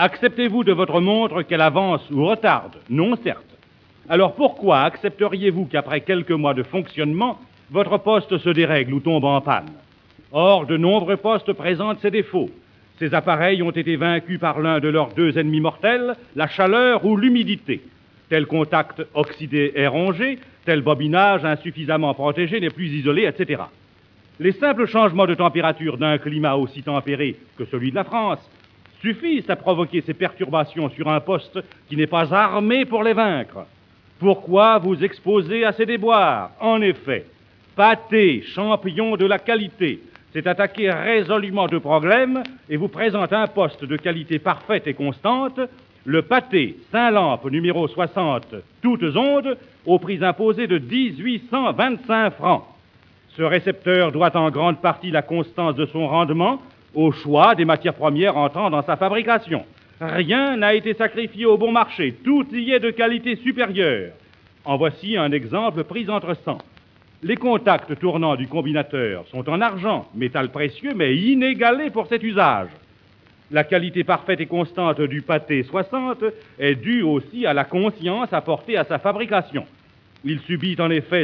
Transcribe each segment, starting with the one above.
Acceptez-vous de votre montre qu'elle avance ou retarde? Non, certes. Alors pourquoi accepteriez-vous qu'après quelques mois de fonctionnement, votre poste se dérègle ou tombe en panne? Or, de nombreux postes présentent ces défauts. Ces appareils ont été vaincus par l'un de leurs deux ennemis mortels, la chaleur ou l'humidité. Tel contact oxydé est rongé, tel bobinage insuffisamment protégé n'est plus isolé, etc. Les simples changements de température d'un climat aussi tempéré que celui de la France suffisent à provoquer ces perturbations sur un poste qui n'est pas armé pour les vaincre. Pourquoi vous exposer à ces déboires? En effet, Pathé, champion de la qualité, s'est attaqué résolument de problèmes et vous présente un poste de qualité parfaite et constante, le Pathé Saint-Lampe numéro 60, toutes ondes, au prix imposé de 1825 francs. Ce récepteur doit en grande partie la constance de son rendement au choix des matières premières entrant dans sa fabrication. Rien n'a été sacrifié au bon marché, tout y est de qualité supérieure. En voici un exemple pris entre 100. Les contacts tournants du combinateur sont en argent, métal précieux mais inégalé pour cet usage. La qualité parfaite et constante du Pathé 60 est due aussi à la conscience apportée à sa fabrication. Il subit en effet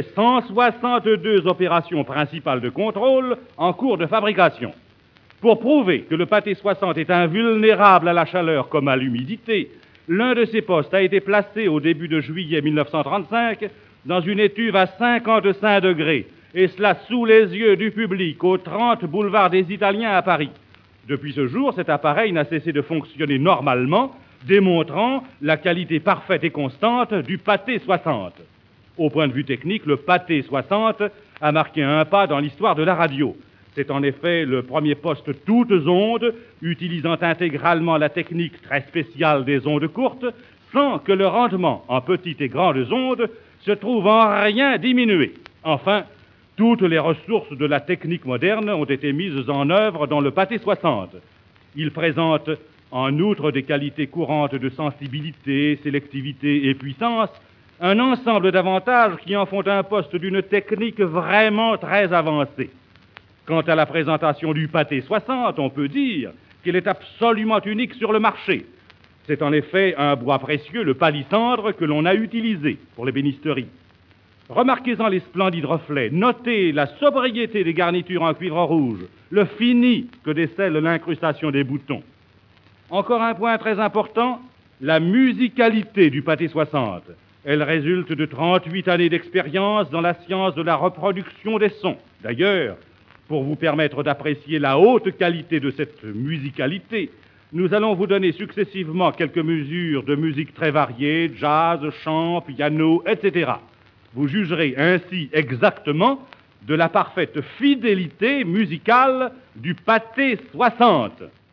162 opérations principales de contrôle en cours de fabrication. Pour prouver que le Pathé 60 est invulnérable à la chaleur comme à l'humidité, l'un de ses postes a été placé au début de juillet 1935 dans une étuve à 55 degrés, et cela sous les yeux du public au 30 boulevard des Italiens à Paris. Depuis ce jour, cet appareil n'a cessé de fonctionner normalement, démontrant la qualité parfaite et constante du Pathé 60. Au point de vue technique, le Pathé 60 a marqué un pas dans l'histoire de la radio. C'est en effet le premier poste toutes ondes, utilisant intégralement la technique très spéciale des ondes courtes, sans que le rendement en petites et grandes ondes se trouve en rien diminué. Enfin, toutes les ressources de la technique moderne ont été mises en œuvre dans le Pathé 60. Il présente, en outre des qualités courantes de sensibilité, sélectivité et puissance, un ensemble d'avantages qui en font un poste d'une technique vraiment très avancée. Quant à la présentation du Pathé 60, on peut dire qu'il est absolument unique sur le marché. C'est en effet un bois précieux, le palissandre, que l'on a utilisé pour l'ébénisterie. Remarquez-en les splendides reflets, notez la sobriété des garnitures en cuivre rouge, le fini que décèle l'incrustation des boutons. Encore un point très important, la musicalité du Pathé 60. Elle résulte de 38 années d'expérience dans la science de la reproduction des sons. D'ailleurs, pour vous permettre d'apprécier la haute qualité de cette musicalité, nous allons vous donner successivement quelques mesures de musique très variées, jazz, chant, piano, etc. Vous jugerez ainsi exactement de la parfaite fidélité musicale du Pathé 60.